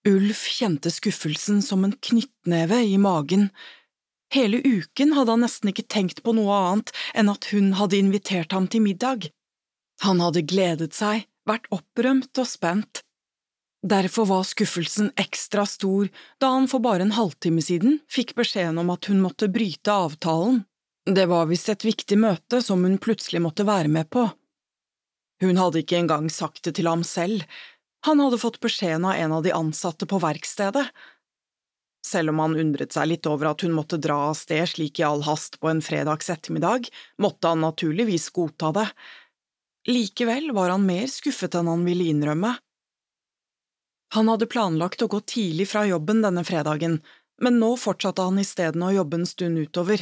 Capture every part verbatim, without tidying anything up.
Ulf kjente skuffelsen som en knyttneve i magen. Hele uken hadde han nesten ikke tenkt på noe annet enn at hun hadde invitert ham til middag. Han hadde gledet seg, vært opprømt og spent. Derfor var skuffelsen ekstra stor da han for bare en halvtime siden fikk beskjeden om at hun måtte bryte avtalen. Det var visst et viktig møte som hun plutselig måtte være med på. Hun hadde ikke engang sagt det til ham selv. Han hadde fått beskjeden av en av de ansatte på verkstedet. Selv om han undret seg litt over at hun måtte dra av sted slik i all hast på en fredags ettermiddag, måtte han naturligvis godta det. Likevel var han mer skuffet enn han ville innrømme. Han hadde planlagt å gå tidlig fra jobben denne fredagen, men nå fortsatte han i stedet å jobbe en stund utover.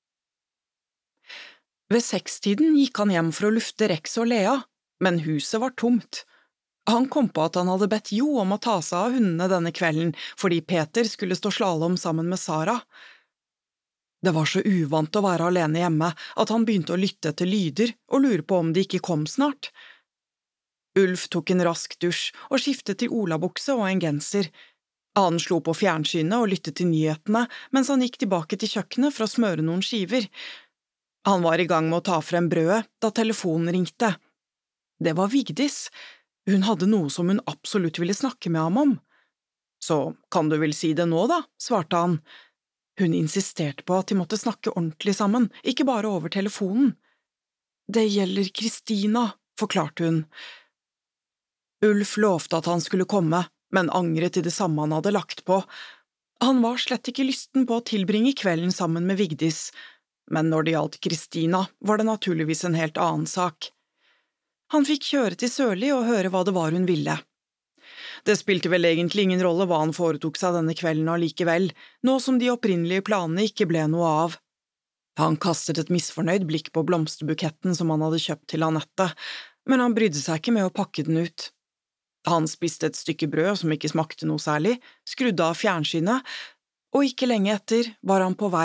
Ved sekstiden gikk han hjem for å lufte Rex og Lea, men huset var tomt. Han kom på at han hadde bedt Jo om å ta seg av hundene denne kvelden fordi Peter skulle stå slalom sammen med Sara. Det var så uvant å være alene hjemme at han begynte å lytte etter lyder og lure på om de ikke kom snart. Ulf tok en rask dusj og skiftet til olabukse og en genser. Han slo på fjernsynet og lyttet til nyhetene mens han gikk tilbake til kjøkkenet for å smøre noen skiver. Han var i gang med å ta frem brødet da telefonen ringte. Det var Vigdis. Hun hadde noe som hun absolutt ville snakke med ham om. Så kan du vel si det nå da, svarte han. Hun insisterte på at de måtte snakke ordentlig sammen, ikke bare over telefonen. Det gjelder Kristina, forklarte hun. Ulf lovte at han skulle komme, men angret i det samme han hadde lagt på. Han var slett ikke lysten på å tilbringe kvelden sammen med Vigdis, men når det gjaldt Kristina, var det naturligvis en helt annen sak. Han fikk kjøre til Sørli og høre hva det var hun ville. Det spilte vel egentlig ingen rolle hva han foretok seg denne kvelden allikevel, nå som de opprinnelige planene ikke ble noe av. Han kastet et misfornøyd blikk på blomsterbuketten som han hadde kjøpt til Annette, men han brydde seg ikke med å pakke den ut. Han spiste et stykke brød som ikke smakte noe særlig, skrudde av fjernsynet, og ikke lenge etter var han på vei